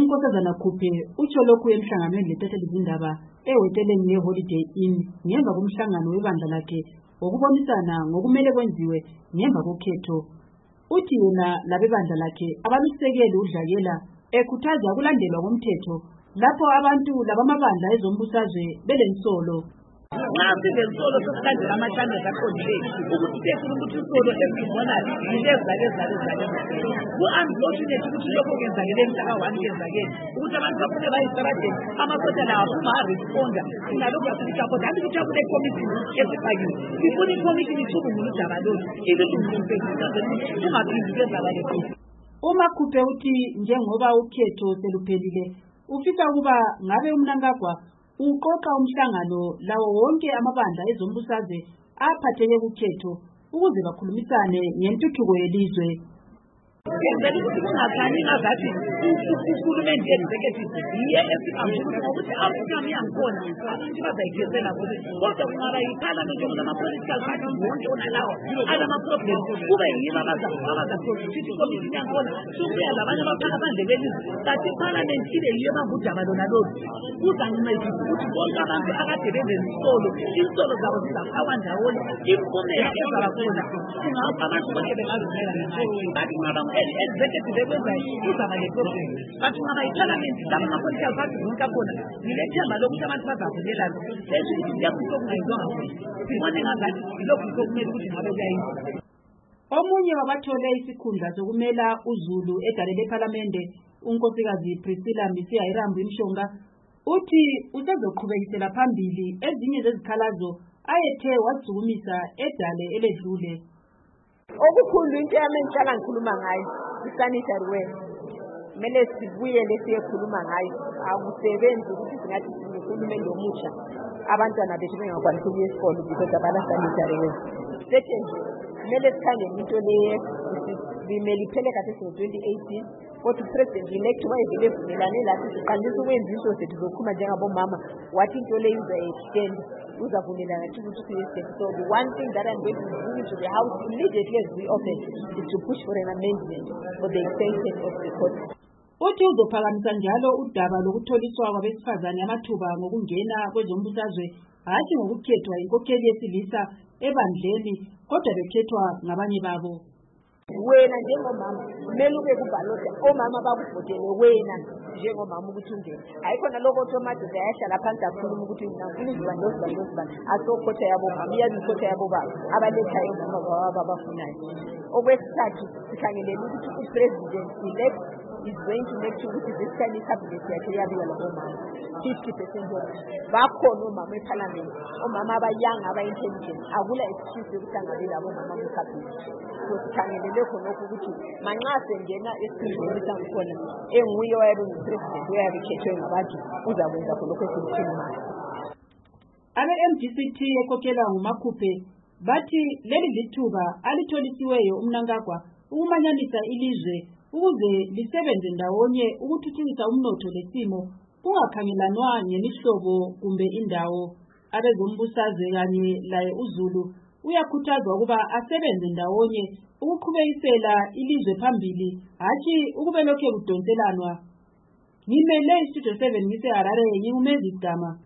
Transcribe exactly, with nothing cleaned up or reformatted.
uNkosazana Khuphe utsho lokhu emhlanganweni lethatheli izindaba ehoteleni ye-Holiday Inn ngemva komhlangano webandla lakhe wokubonisana ngokumele kwenziwe ngemva kokhetho. Uthi yena labebandla lakhe abalisekeli udlakela ekhuthaza ukulandelwa komthetho lapho abantu labamabandla ezombusazwe belensolo. Nasi lensolo sokulandela amahlandla aqondile ukuthi sefuna ukuthi isolo esibona yilezake zake zake. Ku-unfortunate ukuthi lokho kwenzakele emhlaka one kwenzakele ukuthi abantu bafune bayisabadeni amasotsha lawo aphuma aresponda nalokhu asibisapota anti ukuthi akule committee esifakiwe sifuna i-committee icubungule udaba lolu ililungiseungaphindi kwenzakale futhi. uMakhuphe uthi njengoba ukhetho seluphelile ufisa ukuba ngabe uMnangagwa uqoqa umhlangano lawo wonke amabandla ezombusazwe aphatheke kukhetho ukuze bakhulumisane ngentuthuko yelizwe. Ngenzela ukuthi kungakhani ngazathi uhulumeni executive yiye esingamfuthi ngokuthi Afrika miyangikhona abantu bazayikhethela kuthi kodwa kungaba yiphalamende kulama-political parties wonke onalawo alama-problem kube yibo abazaprosecute ikomiti miyangikhona sukubuya labanye abaphandle belizwe kanti iphalamende ibe yiyo ebamba udaba lona lolu kuzancedisa ukuthi bonke abantu akade benensolo insolo zabo zizafakwa ndawonye impumela ezabakhona kungapha abantu bonke bengazimela kanti kungaba executive ekwenza izaba le-problem kanti kungaba yiphalamende laba ama-political parties wonke akhona ngilethemba lokuthi abantu bazavumelana bese lokhu sokungayizwanga khona sibone ngazathi lokhu sokumele ukuthi ngabe kuyayizwa. Omunye wabathole isikhundla sokumela uZulu edale lephalamende unkosikazi Priscilla Misiya-Irambu Mshonga uthi usezoqhubekisela phambili ezinye zezikhalazo ayethe wazisukumisa edale eledlule. Okukhulu into yami engihlala ngikhuluma ngayo i-sanitary ware kumele sibuyele siyekhuluma ngayo. Akusebenzi ukuthi singathi sinehulumende omusha abantwana bethu bengakwanisi ukuya esikole because abana-sanitary ware. Second, kumele sikhangele into leye limele iphele kahle ngo-twenty eighteen kodwa upresident-elect wayevele evumelane lathi siqandisa ukwenza into zethu zokhuluma njengabomama wathi into leyo uza-extend uzavumelana nathi ukuthi kuye-step. So the one thing that I'm going to bring to the house immediately as we open is to push for an amendment for the extension of the court. Uthi uzophakamisa njalo udaba lokutholiswa kwabesifazane amathuba ngokungena kwezombusazwe hathi ngokukhethwa inkokheli yesilisa ebandleni kodwa bekhethwa ngabanye babo. Wena njengomama kumele ube kubhalota omama bakuvotele wena njengomama ukuthi ungene. Ayikhona lokho othi amadoda ayahlala phansi akhuluma ukuthi ngifuna izibani lozibani lozibani asokhotha yabomama iyabikhotha yabobaba abalethayo omama baba abafunayo. Okwesithathu sikhangelele ukuthi upresident elect is going to make sure ukuthi this kind of cabinet yakhe yabiwa labomama fifty percent of bakhona omama ephalamende omama abayanga aba-intelligent akula excuse yokuthi angabi labomama kwicabinet. So sikhangelele khonokho ukuthi manxa sengena esikhundleni sangikhona enguye oyabe ngupresident oyabe ekhethwe ngabantu uzakwenza khonokho esimthini mali. Abe-M D C T ekhokelwa nguMakhuphe bathi leli lithuba alitholisiweyo uMnangagwa ukumanyanisa ilizwe ukuze lisebenze ndawonye ukuthuthukisa umnotho lesimo kungakhangelanwa ngemihlobo kumbe indawo. Abezombusazwe kanye laye uZulu uyakhuthazwa ukuba asebenze ndawonye ukuqhubekisela ilizwe phambili hathi ukube lokho kudonselanwa. Ngimele iStudio seven ngise Harare ngingumezi Dama.